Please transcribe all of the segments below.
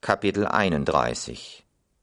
Kapitel 31.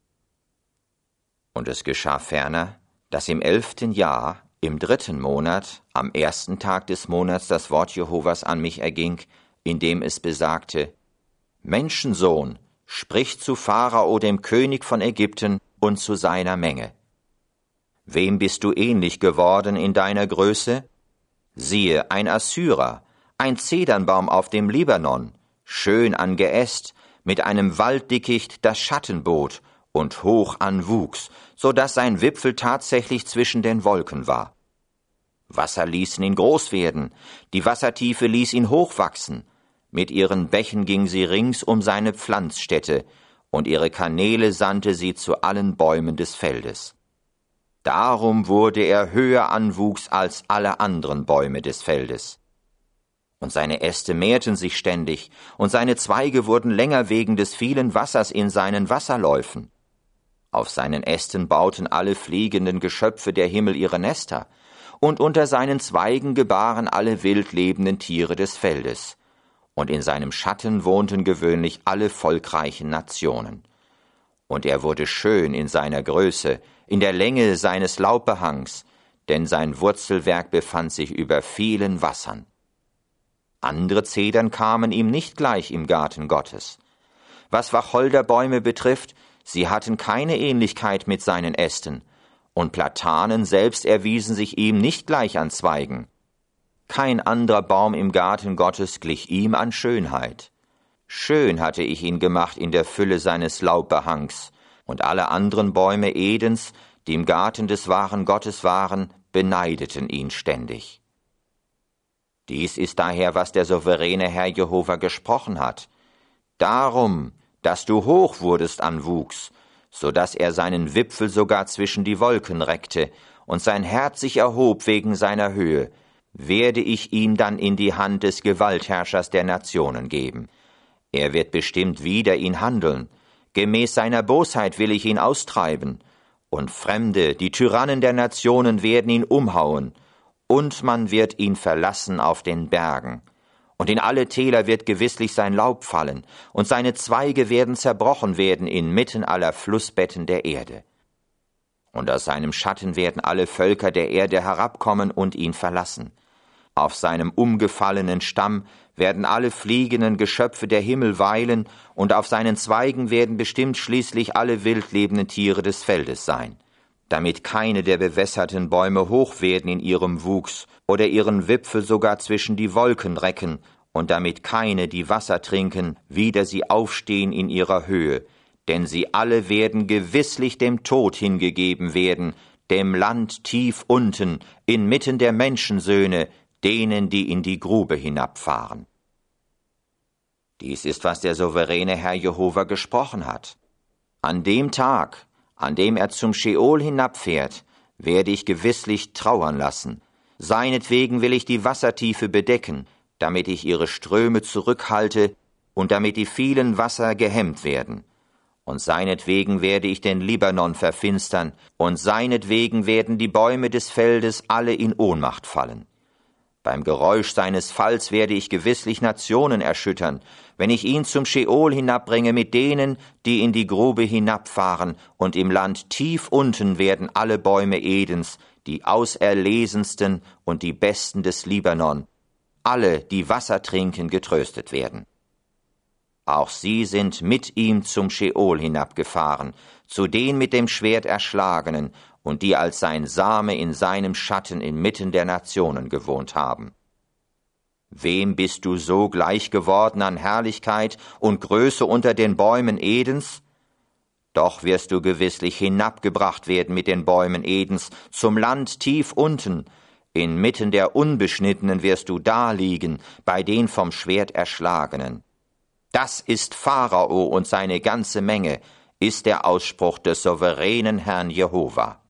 Und es geschah ferner, dass im 11. Jahr, im 3. Monat, am 1. Tag des Monats das Wort Jehovas an mich erging, indem es besagte: Menschensohn, sprich zu Pharao, dem König von Ägypten, und zu seiner Menge. Wem bist du ähnlich geworden in deiner Größe? Siehe, ein Assyrer, ein Zedernbaum auf dem Libanon, schön an Geäst, mit einem Walddickicht das Schatten bot und hoch an Wuchs, so daß sein Wipfel tatsächlich zwischen den Wolken war. Wasser ließen ihn groß werden, die Wassertiefe ließ ihn hochwachsen, mit ihren Bächen ging sie rings um seine Pflanzstätte, und ihre Kanäle sandte sie zu allen Bäumen des Feldes. Darum wurde er höher an Wuchs als alle anderen Bäume des Feldes. Und seine Äste mehrten sich ständig, und seine Zweige wurden länger wegen des vielen Wassers in seinen Wasserläufen. Auf seinen Ästen bauten alle fliegenden Geschöpfe der Himmel ihre Nester, und unter seinen Zweigen gebaren alle wildlebenden Tiere des Feldes, und in seinem Schatten wohnten gewöhnlich alle volkreichen Nationen. Und er wurde schön in seiner Größe, in der Länge seines Laubbehangs, denn sein Wurzelwerk befand sich über vielen Wassern. Andere Zedern kamen ihm nicht gleich im Garten Gottes. Was Wacholderbäume betrifft, sie hatten keine Ähnlichkeit mit seinen Ästen, und Platanen selbst erwiesen sich ihm nicht gleich an Zweigen. Kein anderer Baum im Garten Gottes glich ihm an Schönheit. Schön hatte ich ihn gemacht in der Fülle seines Laubbehangs, und alle anderen Bäume Edens, die im Garten des wahren Gottes waren, beneideten ihn ständig. Dies ist daher, was der souveräne Herr Jehova gesprochen hat. Darum, dass du hoch wurdest an Wuchs, so dass er seinen Wipfel sogar zwischen die Wolken reckte und sein Herz sich erhob wegen seiner Höhe, werde ich ihn dann in die Hand des Gewaltherrschers der Nationen geben. Er wird bestimmt wider ihn handeln. Gemäß seiner Bosheit will ich ihn austreiben. Und Fremde, die Tyrannen der Nationen, werden ihn umhauen. Und man wird ihn verlassen auf den Bergen. Und in alle Täler wird gewisslich sein Laub fallen, und seine Zweige werden zerbrochen werden inmitten aller Flussbetten der Erde. Und aus seinem Schatten werden alle Völker der Erde herabkommen und ihn verlassen. Auf seinem umgefallenen Stamm werden alle fliegenden Geschöpfe der Himmel weilen, und auf seinen Zweigen werden bestimmt schließlich alle wildlebenden Tiere des Feldes sein, damit keine der bewässerten Bäume hoch werden in ihrem Wuchs oder ihren Wipfel sogar zwischen die Wolken recken, und damit keine, die Wasser trinken, wider sie aufstehen in ihrer Höhe, denn sie alle werden gewisslich dem Tod hingegeben werden, dem Land tief unten, inmitten der Menschensöhne, denen, die in die Grube hinabfahren. Dies ist, was der souveräne Herr Jehova gesprochen hat. An dem Tag, an dem er zum Scheol hinabfährt, werde ich gewisslich trauern lassen. Seinetwegen will ich die Wassertiefe bedecken, damit ich ihre Ströme zurückhalte und damit die vielen Wasser gehemmt werden. Und seinetwegen werde ich den Libanon verfinstern, und seinetwegen werden die Bäume des Feldes alle in Ohnmacht fallen. Beim Geräusch seines Falls werde ich gewisslich Nationen erschüttern, wenn ich ihn zum Scheol hinabbringe mit denen, die in die Grube hinabfahren, und im Land tief unten werden alle Bäume Edens, die auserlesensten und die besten des Libanon, alle, die Wasser trinken, getröstet werden. Auch sie sind mit ihm zum Scheol hinabgefahren, zu den mit dem Schwert Erschlagenen, und die als sein Same in seinem Schatten inmitten der Nationen gewohnt haben. Wem bist du so gleich geworden an Herrlichkeit und Größe unter den Bäumen Edens? Doch wirst du gewisslich hinabgebracht werden mit den Bäumen Edens zum Land tief unten, inmitten der Unbeschnittenen wirst du daliegen, bei den vom Schwert Erschlagenen. Das ist Pharao und seine ganze Menge, ist der Ausspruch des souveränen Herrn Jehova.